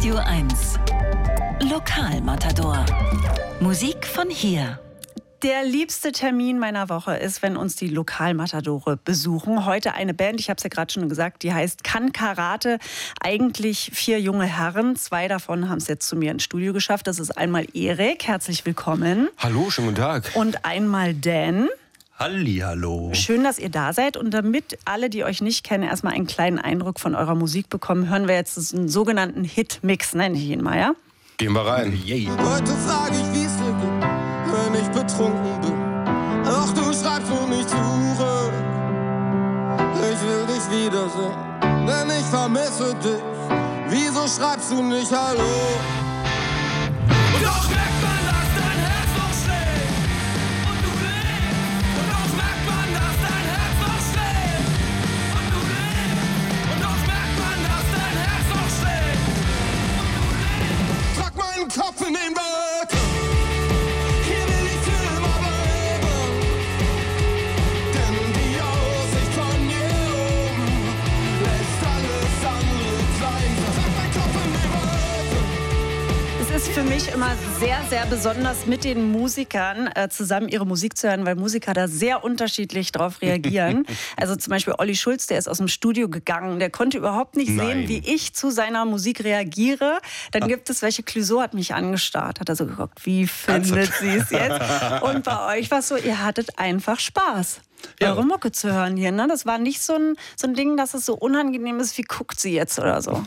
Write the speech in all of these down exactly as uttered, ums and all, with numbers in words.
Radio eins. Lokalmatador. Musik von hier. Der liebste Termin meiner Woche ist, wenn uns die Lokalmatadore besuchen. Heute eine Band, ich habe es ja gerade schon gesagt, die heißt Kann Karate. Eigentlich vier junge Herren, zwei davon haben es jetzt zu mir ins Studio geschafft. Das ist einmal Erik, herzlich willkommen. Hallo, schönen guten Tag. Und einmal Dan. Hallihallo. Schön, dass ihr da seid. Und damit alle, die euch nicht kennen, erstmal einen kleinen Eindruck von eurer Musik bekommen, hören wir jetzt einen sogenannten Hit-Mix, nenne ich ihn mal, ja? Gehen wir rein. Yay. Heute frage ich, wie es dir geht, wenn ich betrunken bin. Doch du schreibst und ich suche. Ich will dich wiedersehen, denn ich vermisse dich. Wieso schreibst du nicht Hallo? Und doch merkt man, dass dein Herz noch schlägt. Und du lebst. Und doch merkt man, dass dein Herz noch schlägt. Und du lebst. Und doch merkt man, dass dein Herz noch schlägt. Und du lebst. Trag meinen Kopf in den Wolken. Hier will ich für immer bleiben. Denn die Aussicht von hier oben lässt alles andere sein. Trag meinen Kopf in den Wolken. Es ist für mich immer sehr, sehr besonders, mit den Musikern äh, zusammen ihre Musik zu hören, weil Musiker da sehr unterschiedlich drauf reagieren. Also zum Beispiel Olli Schulz, der ist aus dem Studio gegangen, der konnte überhaupt nicht Nein. sehen, wie ich zu seiner Musik reagiere. Dann gibt es welche, Clouseau hat mich angestarrt, hat er so geguckt, wie findet sie es jetzt? Und bei euch war es so, ihr hattet einfach Spaß. Ja. Eure Mucke zu hören hier, ne? Das war nicht so ein, so ein Ding, dass es so unangenehm ist, wie guckt sie jetzt oder so.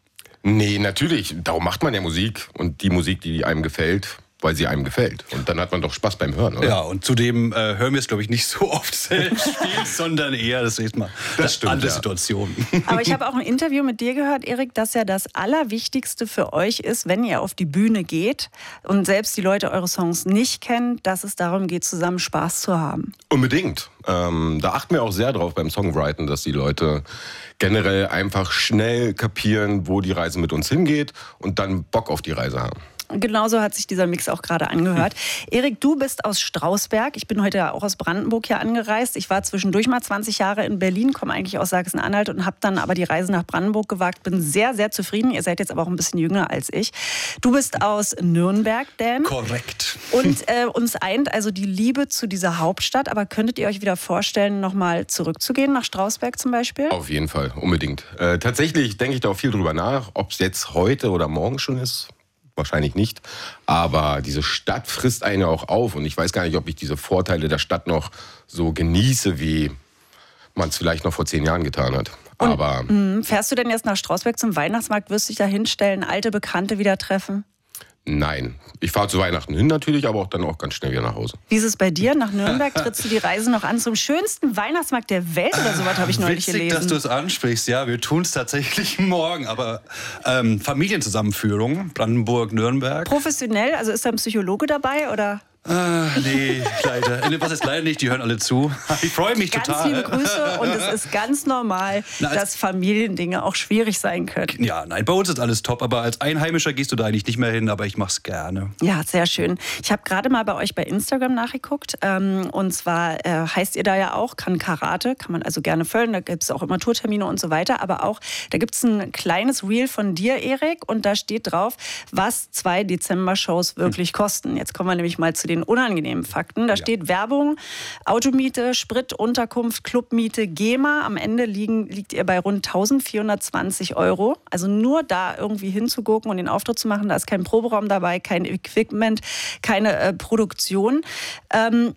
Nee, natürlich. Darum macht man ja Musik. Und die Musik, die einem gefällt, weil sie einem gefällt. Und dann hat man doch Spaß beim Hören, oder? Ja, und zudem äh, hören wir es, glaube ich, nicht so oft selbst spielen, sondern eher, das ist mal Das stimmt, andere ja. Situation. Aber ich habe auch ein Interview mit dir gehört, Erik, dass ja das Allerwichtigste für euch ist, wenn ihr auf die Bühne geht und selbst die Leute eure Songs nicht kennen, dass es darum geht, zusammen Spaß zu haben. Unbedingt. Ähm, da achten wir auch sehr drauf beim Songwriten, dass die Leute generell einfach schnell kapieren, wo die Reise mit uns hingeht und dann Bock auf die Reise haben. Genauso hat sich dieser Mix auch gerade angehört. Erik, du bist aus Strausberg. Ich bin heute ja auch aus Brandenburg hier angereist. Ich war zwischendurch mal zwanzig Jahre in Berlin, komme eigentlich aus Sachsen-Anhalt und habe dann aber die Reise nach Brandenburg gewagt. Bin sehr, sehr zufrieden. Ihr seid jetzt aber auch ein bisschen jünger als ich. Du bist aus Nürnberg, Dan. Korrekt. Und äh, uns eint also die Liebe zu dieser Hauptstadt. Aber könntet ihr euch wieder vorstellen, nochmal zurückzugehen, nach Strausberg zum Beispiel? Auf jeden Fall, unbedingt. Äh, tatsächlich denke ich da auch viel drüber nach, ob es jetzt heute oder morgen schon ist. Wahrscheinlich nicht. Aber diese Stadt frisst einen auch auf. Und ich weiß gar nicht, ob ich diese Vorteile der Stadt noch so genieße, wie man es vielleicht noch vor zehn Jahren getan hat. Und, Aber mh, fährst du denn jetzt nach Strausberg zum Weihnachtsmarkt? Wirst du dich da hinstellen, alte Bekannte wieder treffen? nein. Ich fahre zu Weihnachten hin natürlich, aber auch dann auch ganz schnell wieder nach Hause. Wie ist es bei dir? Nach Nürnberg trittst du die Reise noch an zum schönsten Weihnachtsmarkt der Welt oder sowas, habe ich neulich Witzig, gelesen. dass du es ansprichst. Ja, wir tun es tatsächlich morgen. Aber ähm, Familienzusammenführung, Brandenburg, Nürnberg. Professionell, also ist da ein Psychologe dabei oder? Ah, nee, leider. Nee, was ist leider nicht, die hören alle zu. Ich freue mich Ganz total. liebe Grüße und es ist ganz normal, Na, als- dass Familiendinge auch schwierig sein können. Ja, nein, bei uns ist alles top, aber als Einheimischer gehst du da eigentlich nicht mehr hin, aber ich mach's gerne. Ja, sehr schön. Ich habe gerade mal bei euch bei Instagram nachgeguckt. Ähm, und zwar äh, heißt ihr da ja auch Kann Karate, kann man also gerne füllen. Da gibt es auch immer Tourtermine und so weiter. Aber auch, da gibt es ein kleines Reel von dir, Erik. Und da steht drauf, was zwei Dezember-Shows wirklich kosten. Jetzt kommen wir nämlich mal zu den unangenehmen Fakten. Da steht Werbung, Automiete, Sprit, Unterkunft, Clubmiete, GEMA. Am Ende liegen, liegt ihr bei rund eintausendvierhundertzwanzig Euro. Also nur da irgendwie hinzugucken und den Auftritt zu machen. Da ist kein Proberaum dabei, kein Equipment, keine äh, Produktion. Ähm,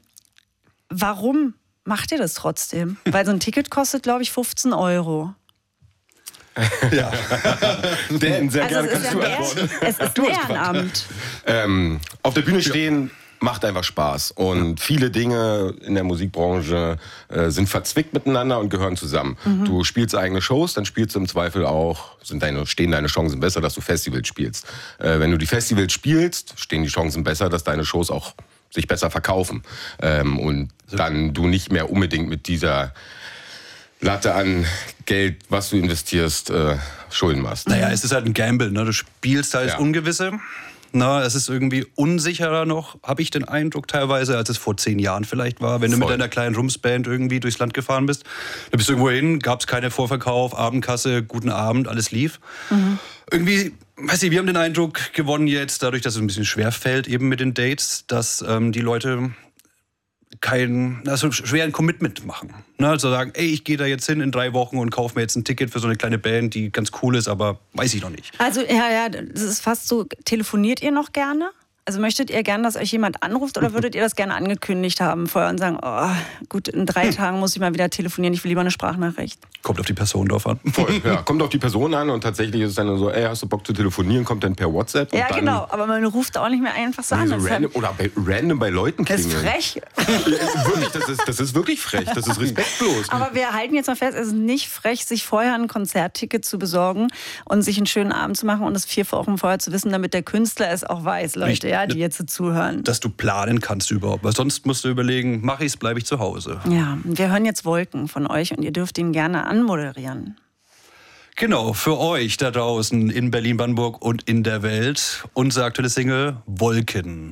warum macht ihr das trotzdem? Weil so ein Ticket kostet, glaube ich, fünfzehn Euro. Ja. Dan, sehr Also gerne es ist, kannst ja du ein antworten. Ehren- es ist ein Ehrenamt. Ähm, auf der Bühne stehen macht einfach Spaß. Und viele Dinge in der Musikbranche äh, sind verzwickt miteinander und gehören zusammen. Mhm. Du spielst eigene Shows, dann spielst du im Zweifel auch, sind deine, stehen deine Chancen besser, dass du Festivals spielst. Äh, wenn du die Festivals spielst, stehen die Chancen besser, dass deine Shows auch sich besser verkaufen. Ähm, und dann du nicht mehr unbedingt mit dieser Latte an Geld, was du investierst, äh, Schulden machst. Naja, es ist halt ein Gamble, ne? Du spielst halt Ja. das Ungewisse. Na, es ist irgendwie unsicherer noch, habe ich den Eindruck teilweise, als es vor zehn Jahren vielleicht war. Wenn du Voll. mit deiner kleinen Rumsband irgendwie durchs Land gefahren bist, da bist du irgendwo hin, gab es keinen Vorverkauf, Abendkasse, guten Abend, alles lief. Mhm. Irgendwie weiß ich, wir haben den Eindruck gewonnen jetzt, dadurch, dass es ein bisschen schwer fällt eben mit den Dates, dass ähm, die Leute kein, also schwer ein Commitment machen. Ne? Also sagen, ey, ich gehe da jetzt hin in drei Wochen und kaufe mir jetzt ein Ticket für so eine kleine Band, die ganz cool ist, aber weiß ich noch nicht. Also ja, ja, das ist fast so, telefoniert ihr noch gerne? Also möchtet ihr gerne, dass euch jemand anruft oder würdet ihr das gerne angekündigt haben vorher und sagen, oh, gut, in drei Tagen muss ich mal wieder telefonieren, ich will lieber eine Sprachnachricht? Kommt auf die Person drauf an. Voll, ja, kommt auf die Person an und tatsächlich ist es dann so, ey, hast du Bock zu telefonieren, kommt dann per WhatsApp. Und ja, dann genau, aber man ruft auch nicht mehr einfach so an. so random, oder bei, random bei Leuten klingeln. Das ist frech. Wirklich, das ist, das ist wirklich frech, das ist respektlos. Aber wir halten jetzt mal fest, es ist nicht frech, sich vorher ein Konzertticket zu besorgen und sich einen schönen Abend zu machen und es vier Wochen vorher zu wissen, damit der Künstler es auch weiß, Leute, ja, die jetzt so zuhören. Dass du planen kannst überhaupt, weil sonst musst du überlegen, mache ich es, bleibe ich zu Hause. Ja, wir hören jetzt Wolken von euch und ihr dürft ihn gerne anmoderieren. Genau, für euch da draußen in Berlin, Brandenburg und in der Welt unsere aktuelle Single Wolken.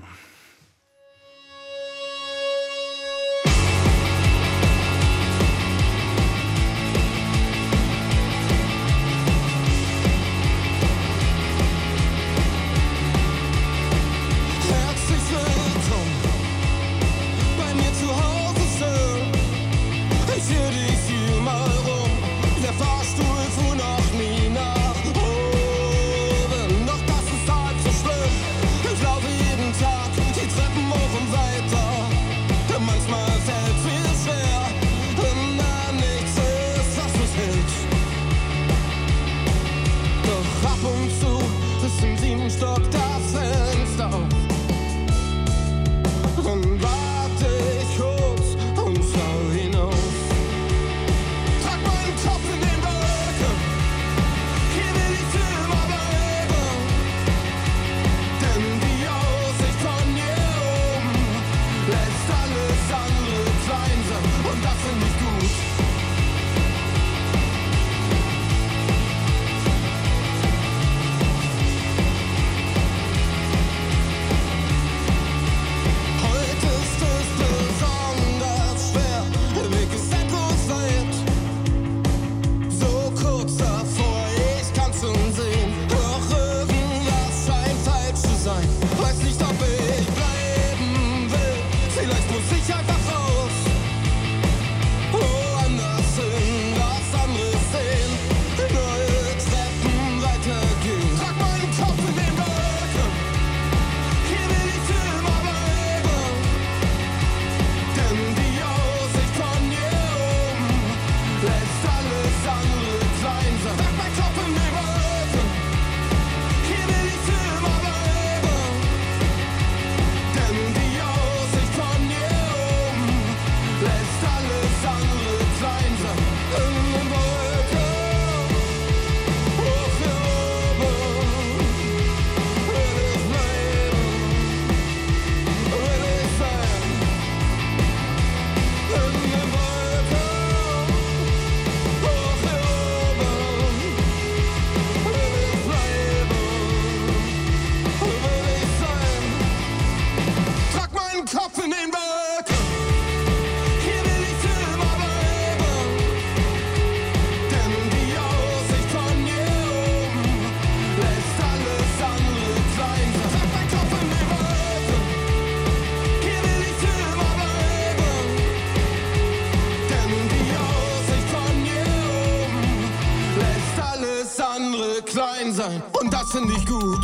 Und das finde ich gut.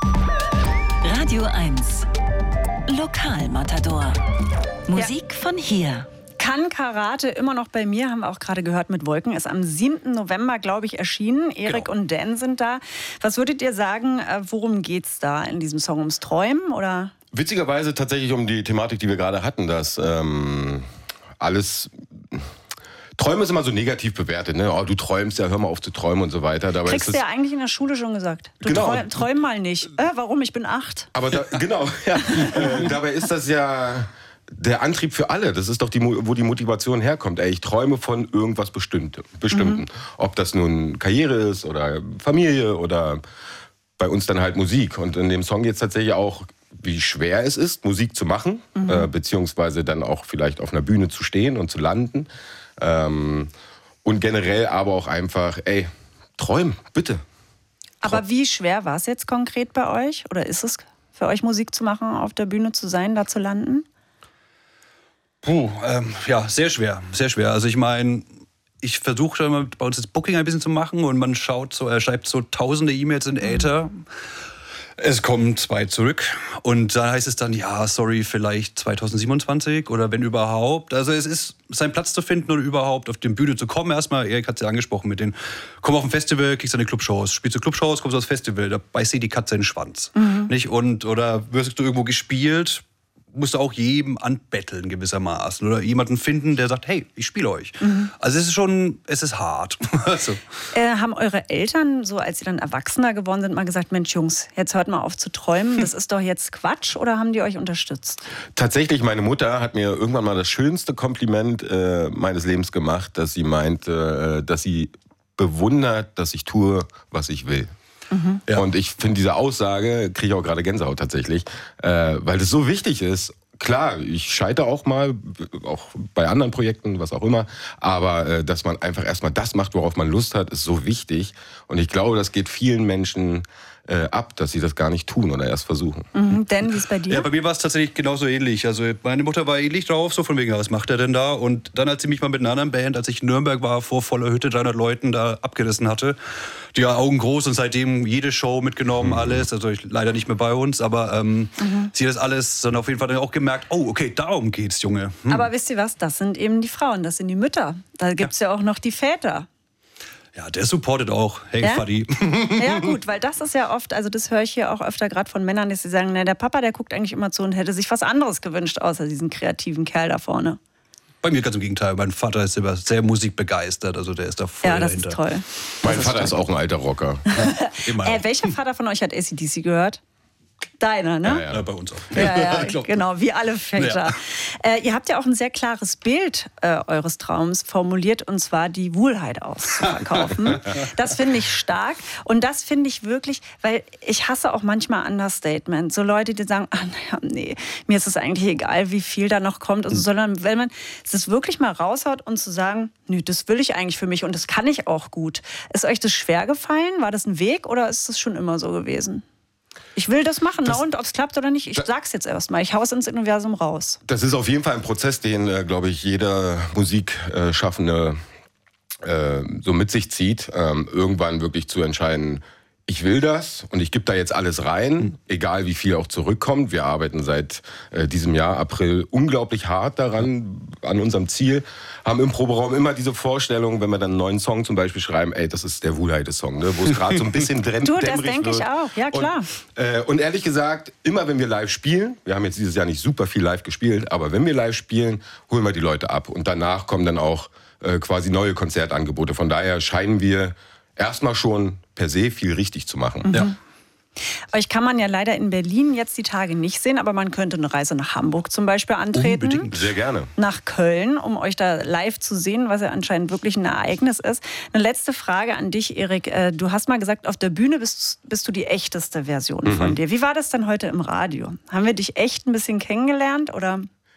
Radio eins. Lokalmatador. Musik ja. von hier. Kann Karate immer noch bei mir, haben wir auch gerade gehört mit Wolken, ist am siebten November, glaube ich, erschienen. Erik genau. und Dan sind da. Was würdet ihr sagen, worum geht's da in diesem Song? Ums Träumen oder? Witzigerweise tatsächlich um die Thematik, die wir gerade hatten, dass ähm, alles... Träume ist immer so negativ bewertet, ne? Oh, du träumst ja, hör mal auf zu träumen und so weiter. Dabei Kriegst ist du ja eigentlich in der Schule schon gesagt. Du genau. träum, träum mal nicht. Äh, warum? Ich bin acht. Aber da, genau, ja. äh, dabei ist das ja der Antrieb für alle. Das ist doch die, wo die Motivation herkommt. Ey, ich träume von irgendwas Bestimmtem. Bestimmten. Mhm. Ob das nun Karriere ist oder Familie oder bei uns dann halt Musik. Und in dem Song geht es tatsächlich auch, wie schwer es ist, Musik zu machen, mhm. äh, beziehungsweise dann auch vielleicht auf einer Bühne zu stehen und zu landen. Ähm, und generell aber auch einfach, ey, träum, bitte. Aber wie schwer war es jetzt konkret bei euch? Oder ist es für euch, Musik zu machen, auf der Bühne zu sein, da zu landen? Puh, ähm, ja, sehr schwer, sehr schwer. Also ich meine, ich versuche immer bei uns das Booking ein bisschen zu machen und man schaut so, er schreibt so tausende E-Mails in Äther. Es kommen zwei zurück und da heißt es dann, ja, sorry, vielleicht zwanzig siebenundzwanzig oder wenn überhaupt. Also es ist seinen Platz zu finden und überhaupt auf die Bühne zu kommen. Erstmal, Erik hat es ja angesprochen mit den, komm auf ein Festival, kriegst deine Clubshows, spielst du Clubshows, kommst du aufs Festival, da beißt dir die Katze in den Schwanz. Mhm. Nicht? Und, oder wirst du irgendwo gespielt, musst du auch jedem anbetteln gewissermaßen oder jemanden finden, der sagt, hey, ich spiele euch. Mhm. Also es ist schon, es ist hart. also. äh, haben eure Eltern, so als sie dann erwachsener geworden sind, mal gesagt, Mensch Jungs, jetzt hört mal auf zu träumen, das ist doch jetzt Quatsch, oder haben die euch unterstützt? Tatsächlich, meine Mutter hat mir irgendwann mal das schönste Kompliment äh, meines Lebens gemacht, dass sie meinte, äh, dass sie bewundert, dass ich tue, was ich will. Mhm. Ja. Und ich finde diese Aussage, kriege ich auch gerade Gänsehaut tatsächlich, äh, weil das so wichtig ist. Klar, ich scheitere auch mal, auch bei anderen Projekten, was auch immer, aber äh, dass man einfach erstmal das macht, worauf man Lust hat, ist so wichtig. Und ich glaube, das geht vielen Menschen äh, ab, dass sie das gar nicht tun oder erst versuchen. Mhm. Denn, wie ist bei dir? Ja, bei mir war es tatsächlich genauso ähnlich. Also meine Mutter war ähnlich drauf, so von wegen, was macht er denn da? Und dann hat sie mich mal mit einer anderen Band, als ich in Nürnberg war, vor voller Hütte, dreihundert Leuten da abgerissen hatte. Die Augen groß und seitdem jede Show mitgenommen, mhm. alles. Also ich, leider nicht mehr bei uns, aber ähm, mhm. sie hat das alles dann auf jeden Fall dann auch gemerkt, oh, okay, darum geht's, Junge. Hm. Aber wisst ihr was, das sind eben die Frauen, das sind die Mütter. Da gibt's ja, ja auch noch die Väter. Ja, der supportet auch. Hey, ja? Fadi. Ja gut, weil das ist ja oft, also das höre ich hier auch öfter gerade von Männern, dass sie sagen, na, der Papa, der guckt eigentlich immer zu und hätte sich was anderes gewünscht, außer diesen kreativen Kerl da vorne. Bei mir ganz im Gegenteil. Mein Vater ist immer sehr musikbegeistert, also der ist da voll ja, das dahinter. Ist toll. Mein das Vater ist, ist auch ein alter Rocker. Immer äh, welcher Vater von euch hat A C D C gehört? Deiner, ne? Ja, ja. Ja, bei uns auch. Ja, ja, genau, wie alle Väter. Ja. Äh, ihr habt ja auch ein sehr klares Bild äh, eures Traums formuliert, und zwar die Wohlheit auszuverkaufen. Das finde ich stark und das finde ich wirklich, weil ich hasse auch manchmal Understatement. So Leute, die sagen, ach, naja, nee, mir ist es eigentlich egal, wie viel da noch kommt. Und so, sondern wenn man es wirklich mal raushaut und zu sagen, nö, das will ich eigentlich für mich und das kann ich auch gut. Ist euch das schwer gefallen? War das ein Weg oder ist das schon immer so gewesen? Ich will das machen, das, na und ob es klappt oder nicht, ich sag's jetzt erstmal. Ich hau es ins Universum raus. Das ist auf jeden Fall ein Prozess, den, äh, glaube ich, jeder Musikschaffende äh, so mit sich zieht. Ähm, irgendwann wirklich zu entscheiden, ich will das und ich gebe da jetzt alles rein, egal wie viel auch zurückkommt. Wir arbeiten seit äh, diesem Jahr, April, unglaublich hart daran, an unserem Ziel. Haben im Proberaum immer diese Vorstellung, wenn wir dann einen neuen Song zum Beispiel schreiben, ey, das ist der Wohlheide-Song, ne, wo es gerade so ein bisschen dämmerig wird. Du, das denke ich auch, ja klar. Und, äh, und ehrlich gesagt, immer wenn wir live spielen, wir haben jetzt dieses Jahr nicht super viel live gespielt, aber wenn wir live spielen, holen wir die Leute ab. Und danach kommen dann auch äh, quasi neue Konzertangebote. Von daher scheinen wir erstmal schon per se viel richtig zu machen. Mhm. Ja. Euch kann man ja leider in Berlin jetzt die Tage nicht sehen, aber man könnte eine Reise nach Hamburg zum Beispiel antreten. Unbedingt. Sehr gerne. Nach Köln, um euch da live zu sehen, was ja anscheinend wirklich ein Ereignis ist. Eine letzte Frage an dich, Erik. Du hast mal gesagt, auf der Bühne bist, bist du die echteste Version mhm. von dir. Wie war das dann heute im Radio? Haben wir dich echt ein bisschen kennengelernt oder?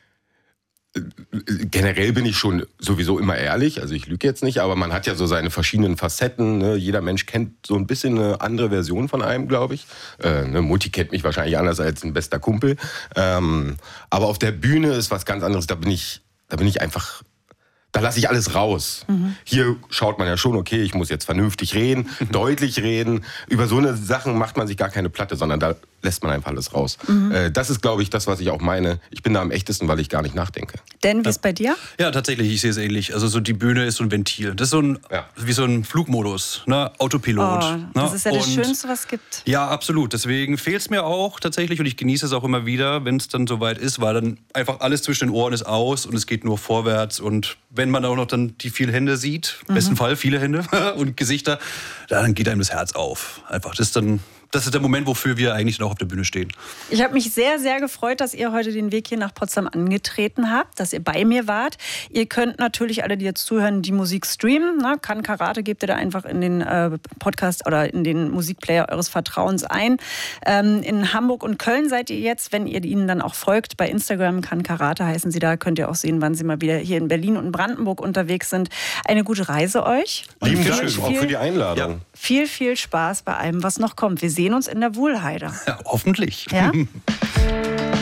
Generell bin ich schon sowieso immer ehrlich, also ich lüge jetzt nicht, aber man hat ja so seine verschiedenen Facetten. Ne? Jeder Mensch kennt so ein bisschen eine andere Version von einem, glaube ich. Äh, ne? Mutti kennt mich wahrscheinlich anders als ein bester Kumpel. Ähm, aber auf der Bühne ist was ganz anderes. Da bin ich, da bin ich einfach, da lasse ich alles raus. Mhm. Hier schaut man ja schon, okay, ich muss jetzt vernünftig reden, deutlich reden. Über so eine Sachen macht man sich gar keine Platte, sondern da lässt man einfach alles raus. Mhm. Äh, das ist, glaube ich, das, was ich auch meine. Ich bin da am echtesten, weil ich gar nicht nachdenke. Denn, wie ist bei dir? Ja, tatsächlich, ich sehe es ähnlich. Also so die Bühne ist so ein Ventil. Das ist so ein, ja. wie so ein Flugmodus, ne? Autopilot. Oh, das ist ja das und, Schönste, was es gibt. Ja, absolut. Deswegen fehlt es mir auch tatsächlich und ich genieße es auch immer wieder, wenn es dann soweit ist, weil dann einfach alles zwischen den Ohren ist aus und es geht nur vorwärts. Und wenn man auch noch dann die vielen Hände sieht, im mhm. besten Fall viele Hände und Gesichter, dann geht einem das Herz auf. Einfach, das ist dann... das ist der Moment, wofür wir eigentlich noch auf der Bühne stehen. Ich habe mich sehr, sehr gefreut, dass ihr heute den Weg hier nach Potsdam angetreten habt, dass ihr bei mir wart. Ihr könnt natürlich alle, die jetzt zuhören, die Musik streamen. Ne? Kann Karate gebt ihr da einfach in den äh, Podcast oder in den Musikplayer eures Vertrauens ein. Ähm, in Hamburg und Köln seid ihr jetzt, wenn ihr ihnen dann auch folgt. Bei Instagram Kann Karate heißen sie da. Könnt ihr auch sehen, wann sie mal wieder hier in Berlin und Brandenburg unterwegs sind. Eine gute Reise euch. Lieben Und Dank, viel, auch für die Einladung. Ja. Viel, viel Spaß bei allem, was noch kommt. Wir sehen uns in der Wuhlheide. Ja, hoffentlich. Ja?